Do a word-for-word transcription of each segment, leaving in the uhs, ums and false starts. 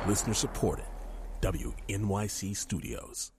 Listener supported. W N Y C Studios.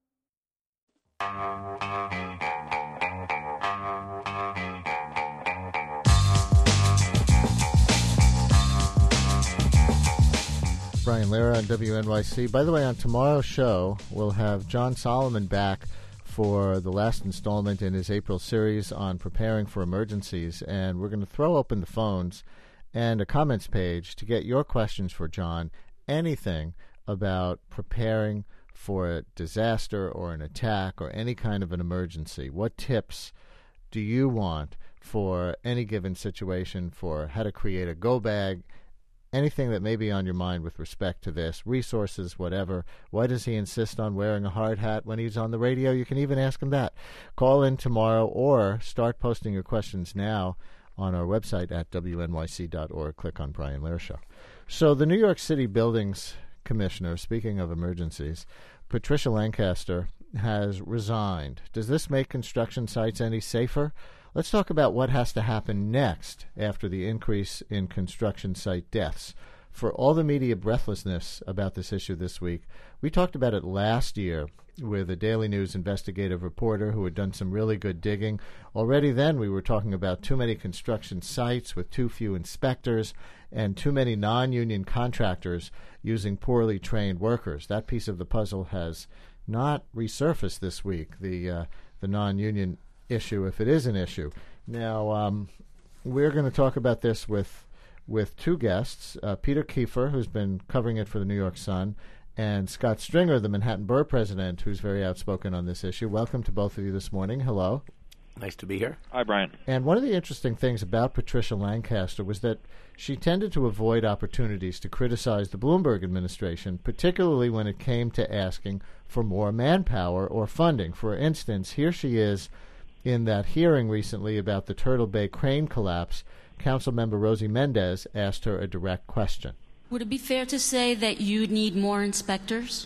Brian Lehrer on W N Y C. By the way, on tomorrow's show, we'll have John Solomon back for the last installment in his April series on preparing for emergencies, and we're going to throw open the phones and a comments page to get your questions for John, anything about preparing for a disaster or an attack or any kind of an emergency. What tips do you want for any given situation, for how to create a go bag, anything that may be on your mind with respect to this, resources, whatever. Why does he insist on wearing a hard hat when he's on the radio? You can even ask him that. Call in tomorrow or start posting your questions now on our website at W N Y C dot org. Click on Brian Lehrer Show. So the New York City Buildings Commissioner, speaking of emergencies, Patricia Lancaster, has resigned. Does this make construction sites any safer? Let's talk about what has to happen next after the increase in construction site deaths. For all the media breathlessness about this issue this week, we talked about it last year with a Daily News investigative reporter who had done some really good digging. Already then we were talking about too many construction sites with too few inspectors and too many non-union contractors using poorly trained workers. That piece of the puzzle has not resurfaced this week, the uh, the non-union issue, if it is an issue. Now, um, we're going to talk about this with with two guests, uh, Peter Kiefer, who's been covering it for the New York Sun, and Scott Stringer, the Manhattan Borough President, who's very outspoken on this issue. Welcome to both of you this morning. Hello. Nice to be here. Hi, Brian. And one of the interesting things about Patricia Lancaster was that she tended to avoid opportunities to criticize the Bloomberg administration, particularly when it came to asking for more manpower or funding. For instance, here she is in that hearing recently about the Turtle Bay crane collapse. Councilmember Rosie Mendez asked her a direct question. Would it be fair to say that you need more inspectors?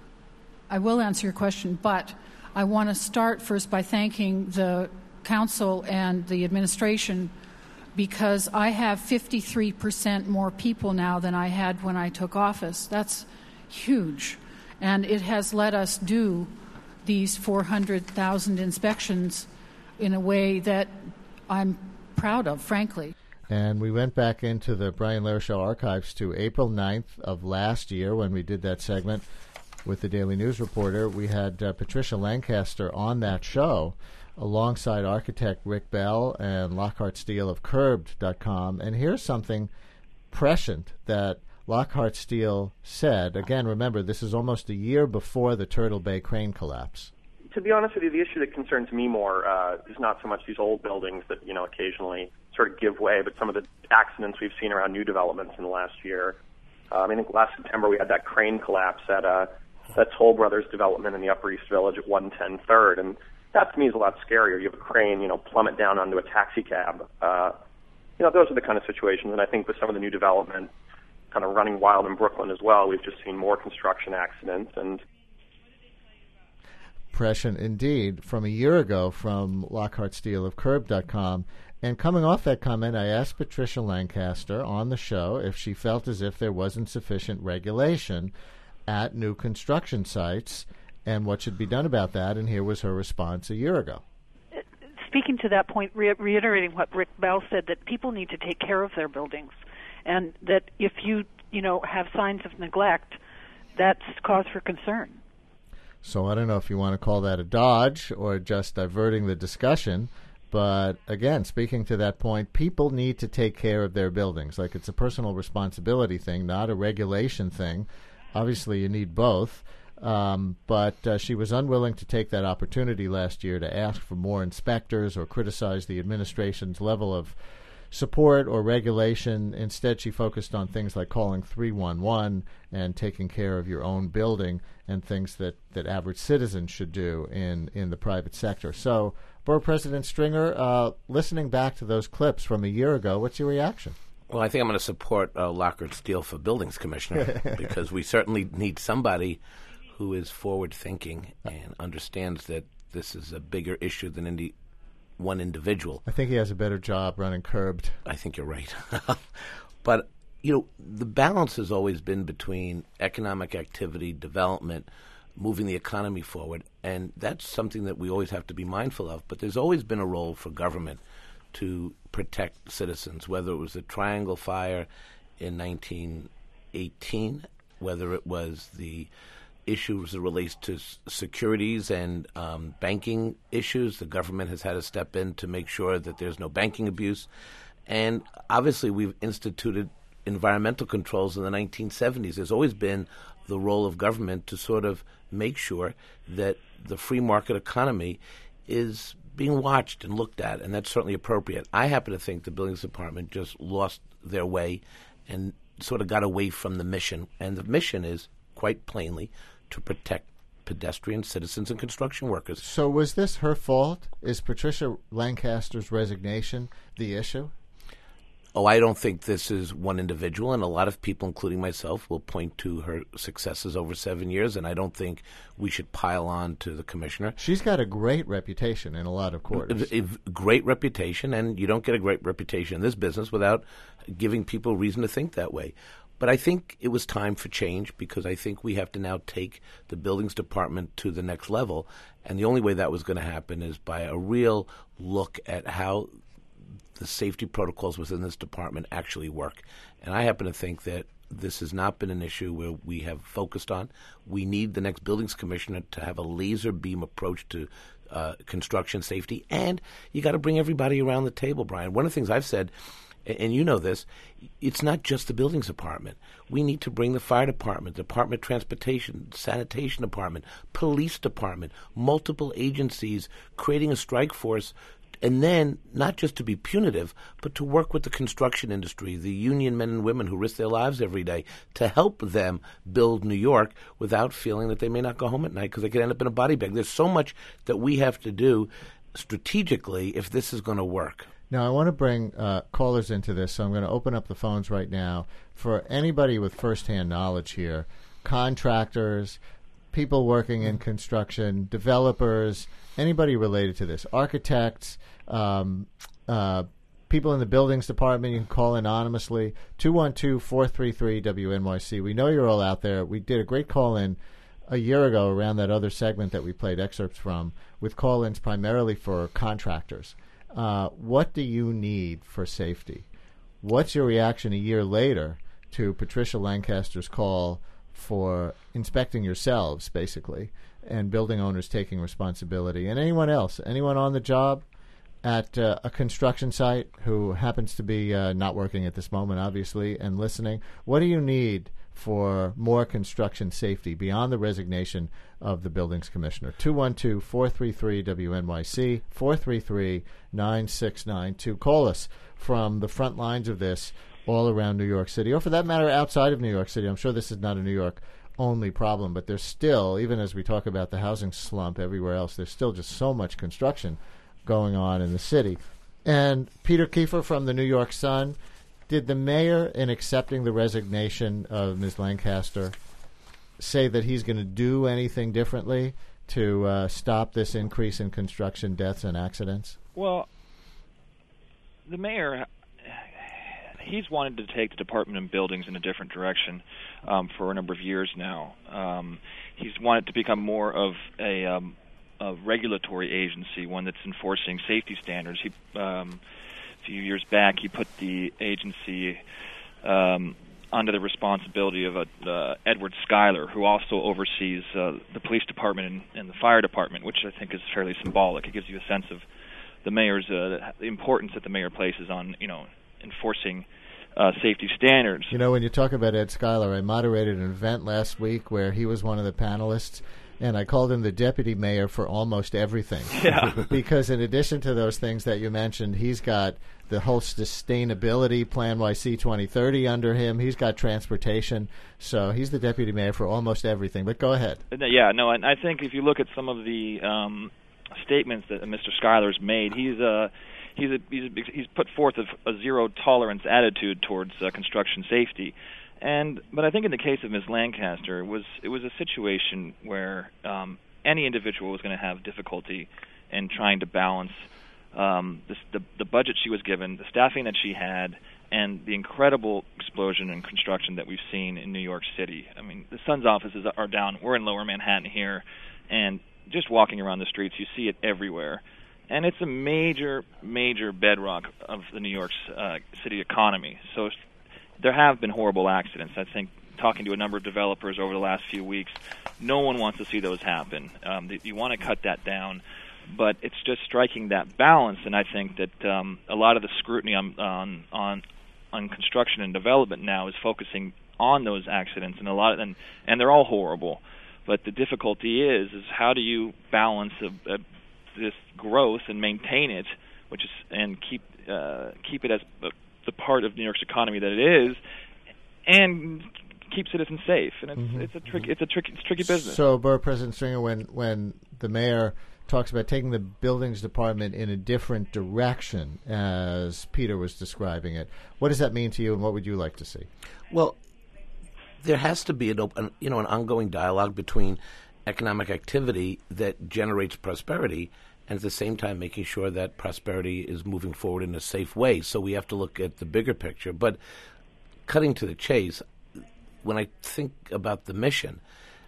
I will answer your question, but I want to start first by thanking the council and the administration, because I have fifty-three percent more people now than I had when I took office. That's huge. And it has let us do these four hundred thousand inspections in a way that I'm proud of, frankly. And we went back into the Brian Lehrer Show archives to April ninth of last year when we did that segment with the Daily News reporter. We had uh, Patricia Lancaster on that show alongside architect Rick Bell and Lockhart Steele of Curbed dot com. And here's something prescient that Lockhart Steele said. Again, remember, this is almost a year before the Turtle Bay crane collapse. To be honest with you, the issue that concerns me more uh, is not so much these old buildings that, you know, occasionally sort of give way, but some of the accidents we've seen around new developments in the last year. Um, I think last September we had that crane collapse at uh, that Toll Brothers development in the Upper East Village at one ten third, and that to me is a lot scarier. You have a crane, you know, plummet down onto a taxi cab. Uh, you know, those are the kind of situations, and I think with some of the new development kind of running wild in Brooklyn as well, we've just seen more construction accidents. And Prescient indeed from a year ago from Lockhart Steele of Curbed dot com. And coming off that comment, I asked Patricia Lancaster on the show if she felt as if there wasn't sufficient regulation at new construction sites and what should be done about that. And here was her response a year ago. Speaking to that point, re- reiterating what Rick Bell said, that people need to take care of their buildings, and that if you, you know, have signs of neglect, that's cause for concern. So I don't know if you want to call that a dodge or just diverting the discussion, but again, speaking to that point, people need to take care of their buildings. Like, it's a personal responsibility thing, not a regulation thing. Obviously, you need both. Um, but uh, she was unwilling to take that opportunity last year to ask for more inspectors or criticize the administration's level of support or regulation. Instead, she focused on things like calling three one one and taking care of your own building and things that, that average citizens should do in, in the private sector. So, Borough President Stringer, uh, listening back to those clips from a year ago, what's your reaction? Well, I think I'm going to support uh, Lockhart Steele for Buildings Commissioner because we certainly need somebody who is forward-thinking and understands that this is a bigger issue than any one individual. I think he has a better job running Curbed. I think you're right. But, you know, the balance has always been between economic activity, development, moving the economy forward, and that's something that we always have to be mindful of. But there's always been a role for government to protect citizens, whether it was the Triangle Fire in nineteen eighteen, whether it was the issues that relates to s- securities and um, banking issues. The government has had to step in to make sure that there's no banking abuse. And obviously we've instituted environmental controls in the nineteen seventies. There's always been the role of government to sort of make sure that the free market economy is being watched and looked at, and that's certainly appropriate. I happen to think the Buildings Department just lost their way and sort of got away from the mission. And the mission is, quite plainly, to protect pedestrian citizens and construction workers. So was this her fault? Is Patricia Lancaster's resignation the issue? Oh, I don't think this is one individual, and a lot of people, including myself, will point to her successes over seven years, and I don't think we should pile on to the commissioner. She's got a great reputation in a lot of quarters. A, a great reputation, and you don't get a great reputation in this business without giving people reason to think that way. But I think it was time for change, because I think we have to now take the Buildings Department to the next level, and the only way that was going to happen is by a real look at how the safety protocols within this department actually work. And I happen to think that this has not been an issue where we have focused on. We need the next buildings commissioner to have a laser beam approach to uh, construction safety. And you got to bring everybody around the table, Brian. One of the things I've said, and you know this, it's not just the buildings department. We need to bring the fire department, Department of Transportation, sanitation department, police department, multiple agencies, creating a strike force. And then, not just to be punitive, but to work with the construction industry, the union men and women who risk their lives every day, to help them build New York without feeling that they may not go home at night because they could end up in a body bag. There's so much that we have to do strategically if this is going to work. Now, I want to bring uh, callers into this, so I'm going to open up the phones right now for anybody with firsthand knowledge here, contractors, people working in construction, developers, anybody related to this, architects, um, uh, people in the buildings department. You can call anonymously, two one two, four three three, W N Y C. We know you're all out there. We did a great call-in a year ago around that other segment that we played excerpts from with call-ins primarily for contractors. Uh, what do you need for safety? What's your reaction a year later to Patricia Lancaster's call for inspecting yourselves, basically, and building owners taking responsibility, and anyone else, anyone on the job at uh, a construction site who happens to be uh, not working at this moment, obviously, and listening? What do you need for more construction safety beyond the resignation of the buildings commissioner? two one two, four three three, W N Y C, four three three, nine six nine two. Call us from the front lines of this all around New York City, or for that matter, outside of New York City. I'm sure this is not a New York only problem, but there's still, even as we talk about the housing slump everywhere else, there's still just so much construction going on in the city. And Peter Kiefer from the New York Sun, did the mayor, in accepting the resignation of Miz Lancaster, say that he's going to do anything differently to uh, stop this increase in construction deaths and accidents? Well, the mayor, he's wanted to take the Department of Buildings in a different direction um, for a number of years now. Um, he's wanted to become more of a, um, a regulatory agency, one that's enforcing safety standards. He, um, a few years back, he put the agency um, under the responsibility of a, uh, Edward Schuyler, who also oversees uh, the police department and, and the fire department, which I think is fairly symbolic. It gives you a sense of the mayor's uh, the importance that the mayor places on, you know, enforcing uh, safety standards. You know, when you talk about Ed Schuyler, I moderated an event last week where he was one of the panelists, and I called him the deputy mayor for almost everything. Yeah. Because in addition to those things that you mentioned, he's got the whole sustainability Plan Y C twenty thirty under him. He's got transportation. So he's the deputy mayor for almost everything. But go ahead. Yeah, no, and I think if you look at some of the um, statements that Mister Schuyler's made, he's uh, he's a, he's, a, he's put forth a, a zero tolerance attitude towards uh, construction safety. And but I think in the case of Miz Lancaster, it was it was a situation where um, any individual was going to have difficulty in trying to balance um, this, the the budget she was given, the staffing that she had, and the incredible explosion in construction that we've seen in New York City. I mean, the Sun's offices are down. We're in Lower Manhattan here, and just walking around the streets, you see it everywhere. And it's a major, major bedrock of the New York uh, City economy. So there have been horrible accidents. I think talking to a number of developers over the last few weeks, no one wants to see those happen. Um, you want to cut that down. But it's just striking that balance, and I think that um, a lot of the scrutiny on, on on on construction and development now is focusing on those accidents, and a lot of, and and they're all horrible. But the difficulty is is how do you balance a, a, this growth and maintain it, which is and keep uh, keep it as a, the part of New York's economy that it is, and keep citizens safe. And it's mm-hmm. it's a tricky it's a tricky it's a tricky business. So, Borough President Stringer, when when the mayor talks about taking the buildings department in a different direction, as Peter was describing it, what does that mean to you, and what would you like to see? Well, there has to be an open, you know, an ongoing dialogue between economic activity that generates prosperity, and at the same time making sure that prosperity is moving forward in a safe way. So we have to look at the bigger picture. But cutting to the chase, when I think about the mission,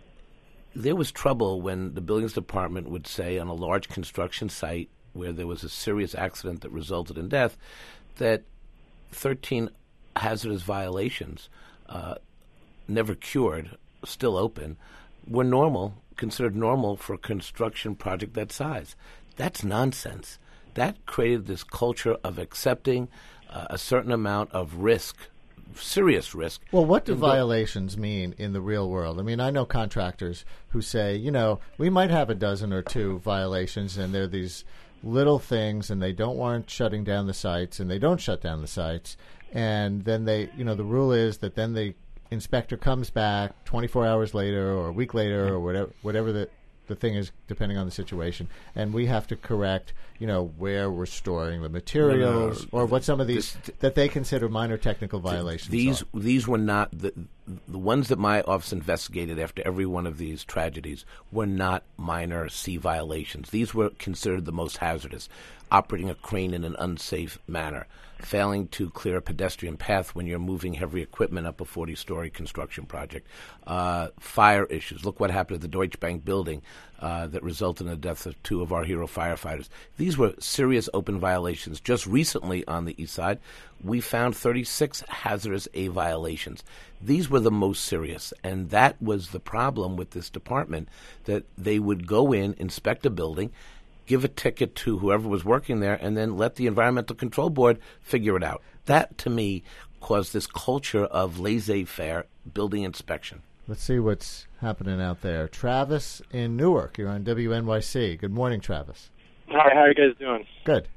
there was trouble when the buildings department would say on a large construction site where there was a serious accident that resulted in death that thirteen hazardous violations, uh, never cured, still open, were normal, considered normal for a construction project that size. That's nonsense. That created this culture of accepting uh, a certain amount of risk, serious risk. Well, what do violations mean in the real world? I mean, I know contractors who say, you know, we might have a dozen or two violations, and they're these little things, and they don't warrant shutting down the sites, and they don't shut down the sites. And then they, you know, the rule is that then the inspector comes back twenty-four hours later or a week later or whatever, whatever the the thing is, depending on the situation, and we have to correct, you know, where we're storing the materials, no, no, no. or what some of these this, that they consider minor technical violations. These are. these were not the the ones that my office investigated after every one of these tragedies were not minor C violations. These were considered the most hazardous: operating a crane in an unsafe manner, failing to clear a pedestrian path when you're moving heavy equipment up a forty-story construction project, uh, fire issues. Look what happened at the Deutsche Bank building uh, that resulted in the death of two of our hero firefighters. These were serious open violations. Just recently on the east side, we found thirty-six hazardous A violations. These were the most serious, and that was the problem with this department, that they would go in, inspect a building, give a ticket to whoever was working there, and then let the Environmental Control Board figure it out. That, to me, caused this culture of laissez-faire building inspection. Let's see what's happening out there. Travis in Newark, you're on W N Y C. Good morning, Travis. Hi, how are you guys doing? Good.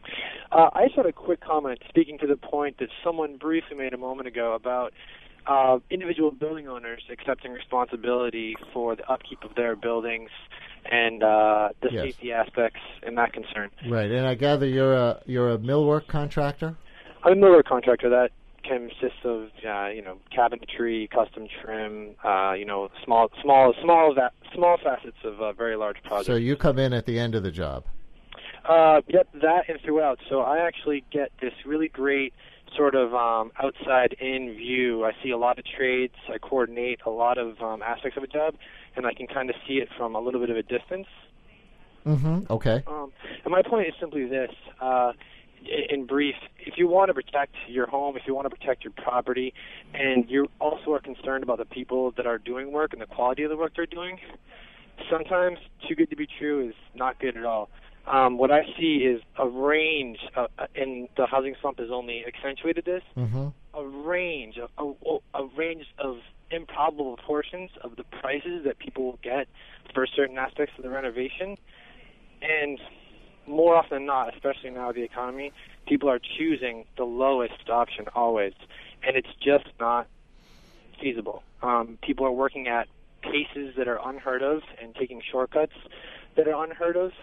Uh, I just had a quick comment speaking to the point that someone briefly made a moment ago about uh, individual building owners accepting responsibility for the upkeep of their buildings and uh, the yes. safety aspects and that concern. Right, and I gather you're a you're a millwork contractor? I'm a millwork contractor that consists of uh, you know cabinetry, custom trim, uh, you know small small small va- small facets of uh, very large projects. So you come in at the end of the job. Uh, yep, that and throughout. So I actually get this really great sort of um, outside-in view. I see a lot of trades. I coordinate a lot of um, aspects of a job, and I can kind of see it from a little bit of a distance. Mm-hmm. Okay. Um, and my point is simply this. Uh, in brief, if you want to protect your home, if you want to protect your property, and you also are concerned about the people that are doing work and the quality of the work they're doing, sometimes too good to be true is not good at all. Um, what I see is a range, uh, and the housing slump has only accentuated this, mm-hmm. a range, of, a, a range of improbable portions of the prices that people will get for certain aspects of the renovation. And more often than not, especially now with the economy, people are choosing the lowest option always, and it's just not feasible. Um, people are working at paces that are unheard of and taking shortcuts that are unheard of.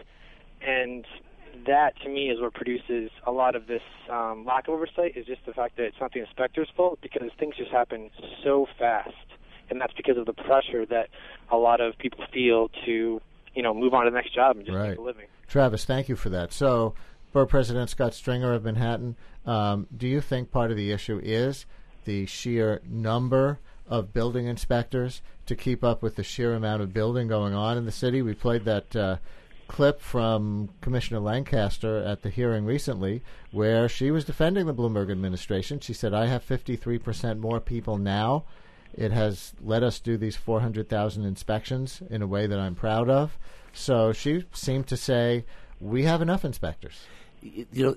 And that, to me, is what produces a lot of this um, lack of oversight, is just the fact that it's not the inspector's fault, because things just happen so fast. And that's because of the pressure that a lot of people feel to, you know, move on to the next job and just right. make a living. Travis, thank you for that. So Borough President Scott Stringer of Manhattan, um, do you think part of the issue is the sheer number of building inspectors to keep up with the sheer amount of building going on in the city? We played that uh, clip from Commissioner Lancaster at the hearing recently where she was defending the Bloomberg administration. She said, I have fifty-three percent more people now. It has let us do these four hundred thousand inspections in a way that I'm proud of. So she seemed to say, we have enough inspectors. You know,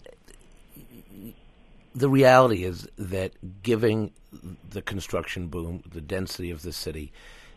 the reality is that giving the construction boom, the density of the city,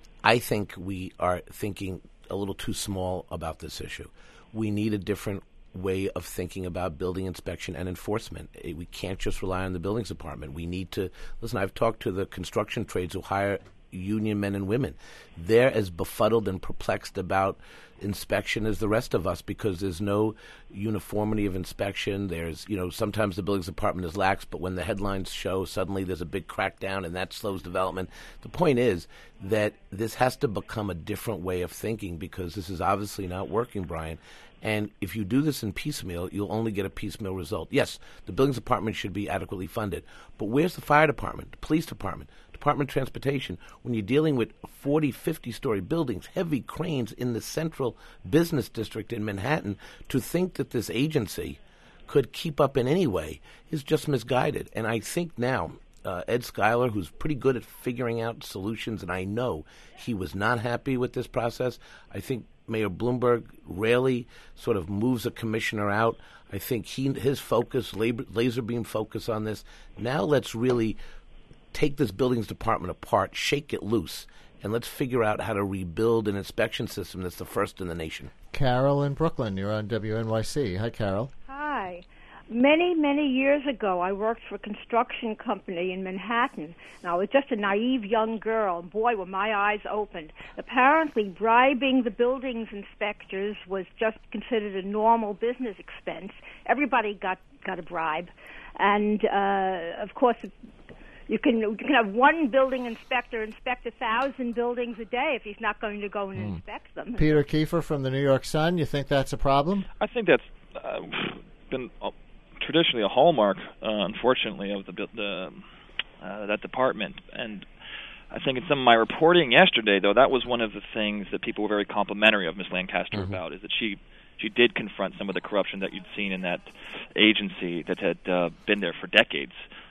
I think we are thinking a little too small about this issue. We need a different way of thinking about building inspection and enforcement. We can't just rely on the buildings department. We need to listen. I've talked to the construction trades who hire union men and women. They're as befuddled and perplexed about inspection as the rest of us because there's no uniformity of inspection. There's, you know, sometimes the buildings department is lax, but when the headlines show, suddenly there's a big crackdown and that slows development. The point is that this has to become a different way of thinking because this is obviously not working, Brian. And if you do this in piecemeal, you'll only get a piecemeal result. Yes, the buildings department should be adequately funded, but where's the fire department, the police department, Department of Transportation, when you're dealing with forty, fifty-story buildings, heavy cranes in the central business district in Manhattan? To think that this agency could keep up in any way is just misguided. And I think now uh, Ed Schuyler, who's pretty good at figuring out solutions, and I know he was not happy with this process. I think Mayor Bloomberg rarely sort of moves a commissioner out. I think he his focus, labor, laser beam focus on this. Now let's really take this buildings department apart, shake it loose, and let's figure out how to rebuild an inspection system that's the first in the nation. Carol in Brooklyn, you're on W N Y C. Hi, Carol. Hi. Many, many years ago, I worked for a construction company in Manhattan, and I was just a naive young girl. Boy, were my eyes opened. Apparently, bribing the buildings inspectors was just considered a normal business expense. Everybody got, got a bribe. And, uh, of course, you can, you can have one building inspector inspect a thousand buildings a day if he's not going to go and mm. inspect them. Peter Kiefer from the New York Sun, you think that's a problem? I think that's uh, been uh, traditionally a hallmark, uh, unfortunately, of the, the uh, that department. And I think in some of my reporting yesterday, though, that was one of the things that people were very complimentary of Miz Lancaster mm-hmm. about, is that she she did confront some of the corruption that you'd seen in that agency that had uh, been there for decades.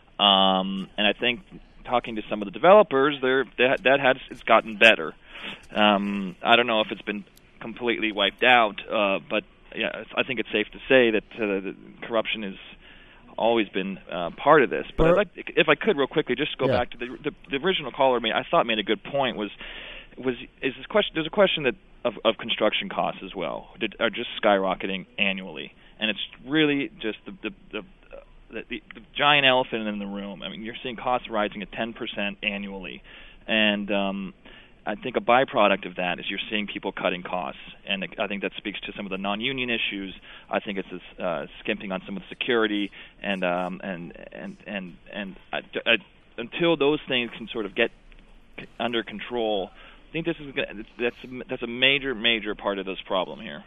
Um, and I think talking to some of the developers, there that, that has it's gotten better. Um, I don't know if it's been completely wiped out, uh, but yeah, I think it's safe to say that uh, the corruption has always been uh, part of this. But I'd like, if I could, real quickly, just go yeah. back to the, the the original caller. Made, I thought made a good point. Was was is this question? There's a question that of, of construction costs as well did, are just skyrocketing annually, and it's really just the the, the The, the, the giant elephant in the room. I mean, you're seeing costs rising at ten percent annually, and um, I think a byproduct of that is you're seeing people cutting costs, and I think that speaks to some of the non-union issues. I think it's this, uh, skimping on some of the security, and um, and and and and I, I, until those things can sort of get under control, I think this is that's that's a major major part of this problem here.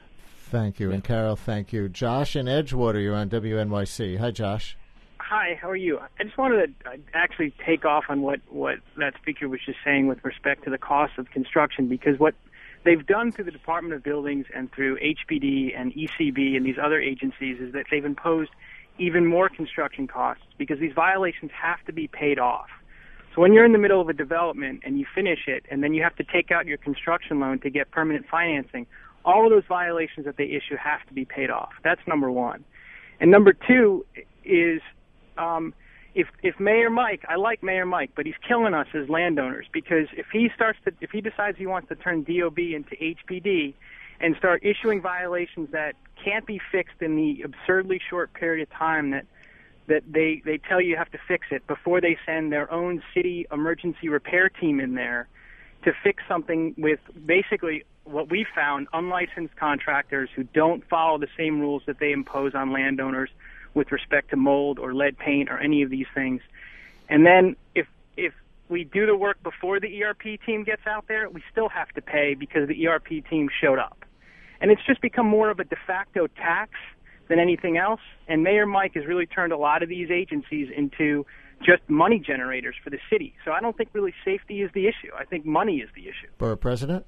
Thank you. And Carol, thank you. Josh in Edgewater, you're on W N Y C. Hi, Josh. Hi, how are you? I just wanted to actually take off on what, what that speaker was just saying with respect to the cost of construction, because what they've done through the Department of Buildings and through H P D and E C B and these other agencies is that they've imposed even more construction costs because these violations have to be paid off. So when you're in the middle of a development and you finish it and then you have to take out your construction loan to get permanent financing, all of those violations that they issue have to be paid off. That's number one. And number two is um, if if Mayor Mike, I like Mayor Mike, but he's killing us as landowners because if he starts to, if he decides he wants to turn D O B into H P D and start issuing violations that can't be fixed in the absurdly short period of time that that they, they tell you you have to fix it before they send their own city emergency repair team in there to fix something with basically what we found, unlicensed contractors who don't follow the same rules that they impose on landowners with respect to mold or lead paint or any of these things. And then if if we do the work before the E R P team gets out there, we still have to pay because the E R P team showed up. And it's just become more of a de facto tax than anything else. And Mayor Mike has really turned a lot of these agencies into just money generators for the city. So I don't think really safety is the issue. I think money is the issue. Borough President?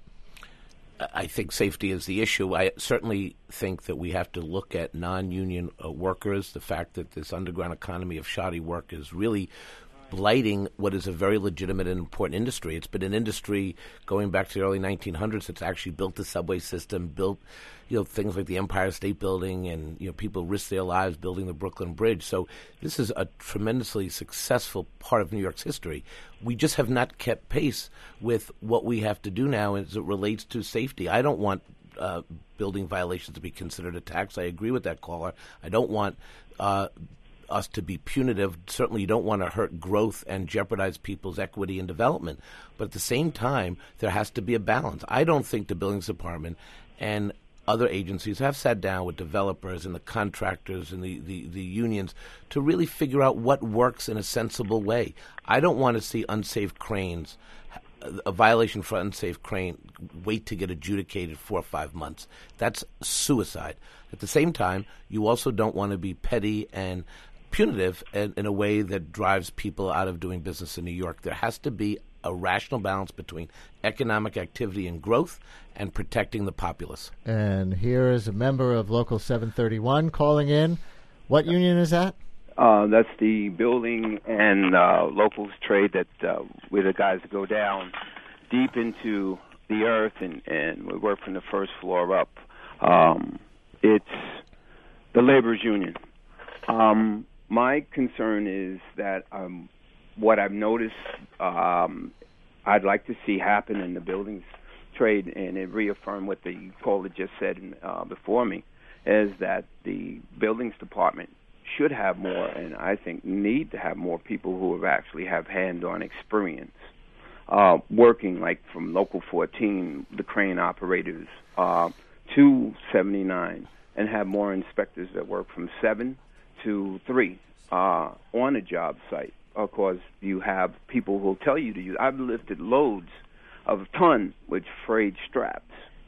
I think safety is the issue. I certainly think that we have to look at non-union uh, workers. The fact that this underground economy of shoddy work is really blighting what is a very legitimate and important industry. It's been an industry going back to the early nineteen hundreds that's actually built the subway system, built you know things like the Empire State Building, and you know people risked their lives building the Brooklyn Bridge. So this is a tremendously successful part of New York's history. We just have not kept pace with what we have to do now as it relates to safety. I don't want uh, building violations to be considered a tax. I agree with that caller. I don't want uh, us to be punitive. Certainly you don't want to hurt growth and jeopardize people's equity and development. But at the same time, there has to be a balance. I don't think the Buildings Department and other agencies have sat down with developers and the contractors and the, the, the unions to really figure out what works in a sensible way. I don't want to see unsafe cranes, a violation for unsafe crane, wait to get adjudicated four or five months. That's suicide. At the same time, you also don't want to be petty and punitive in, in a way that drives people out of doing business in New York. There has to be a rational balance between economic activity and growth and protecting the populace. And here is a member of Local seven thirty-one calling in. What union is that? Uh, that's the building and uh, locals trade that uh, we're the guys that go down deep into the earth, and, and we work from the first floor up. Um, it's the laborers union. Um, my concern is that um, what I've noticed um, I'd like to see happen in the buildings trade, and it reaffirmed what the caller just said uh, before me, is that the buildings department should have more, and I think need to have more people who have actually have hand-on experience uh, working, like from Local fourteen, the crane operators, uh, to seventy-nine, and have more inspectors that work from seven to three uh, on a job site. Of course, you have people who will tell you to use. I've lifted loads of a ton with frayed straps.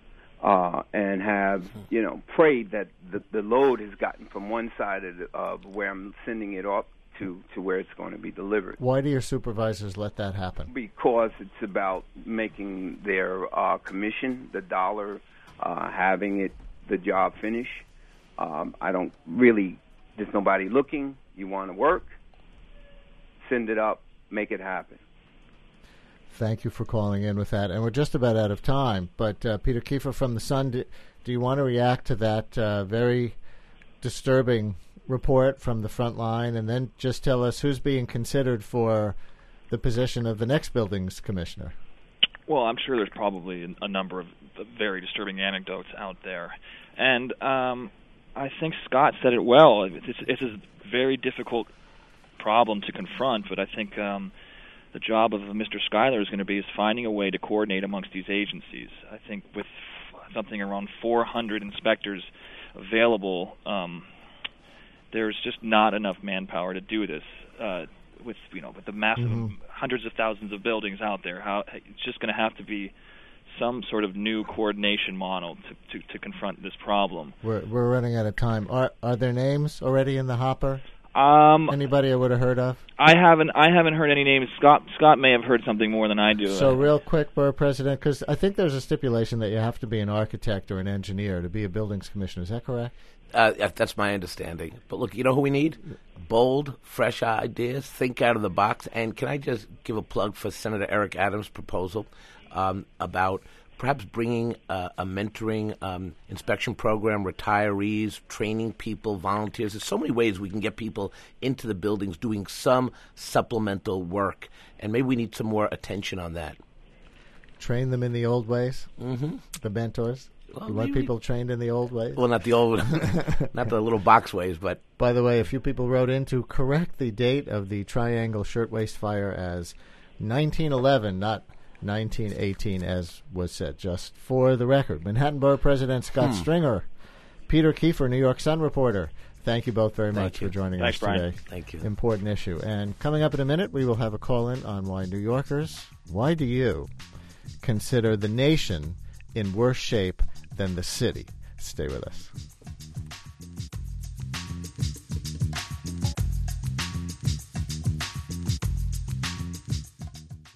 Uh, and have, you know, prayed that the, the load has gotten from one side of, the, of where I'm sending it off to, to where it's going to be delivered. Why do your supervisors let that happen? Because it's about making their uh, commission, the dollar, uh, having it, the job finish. Um, I don't really, there's nobody looking. You want to work, send it up, make it happen. Thank you for calling in with that. And we're just about out of time. But uh, Peter Kiefer from The Sun, do, do you want to react to that uh, very disturbing report from the front line, and then just tell us who's being considered for the position of the next buildings commissioner? Well, I'm sure there's probably a number of very disturbing anecdotes out there. And um, I think Scott said it well. It's, it's a very difficult problem to confront, but I think um, the job of Mister Schuyler is going to be is finding a way to coordinate amongst these agencies. I think with something around four hundred inspectors available, um, there's just not enough manpower to do this. Uh, with you know with the massive mm-hmm. hundreds of thousands of buildings out there, how it's just going to have to be some sort of new coordination model to, to, to confront this problem. We're we're running out of time. Are are there names already in the hopper? Um, Anybody I would have heard of? I haven't. I haven't heard any names. Scott. Scott may have heard something more than I do. So, real quick, Borough President, because I think there's a stipulation that you have to be an architect or an engineer to be a buildings commissioner. Is that correct? Uh, that's my understanding. But look, you know who we need? Bold, fresh ideas. Think out of the box. And can I just give a plug for Senator Eric Adams' proposal um, about perhaps bringing uh, a mentoring um, inspection program, retirees, training people, volunteers. There's so many ways we can get people into the buildings doing some supplemental work, and maybe we need some more attention on that. Train them in the old ways? Mm-hmm. The mentors? Well, you want maybe. people trained in the old ways? Well, not the old, not the little box ways, but... By the way, a few people wrote in to correct the date of the Triangle Shirtwaist Fire as nineteen eleven, not nineteen eighteen, as was said, just for the record. Manhattan Borough President Scott hmm. Stringer, Peter Kiefer, New York Sun reporter. Thank you both very Thank much you. for joining Thanks, us Brian. today. Thank you. Important issue. And coming up in a minute, we will have a call-in on why New Yorkers, why do you consider the nation in worse shape than the city? Stay with us.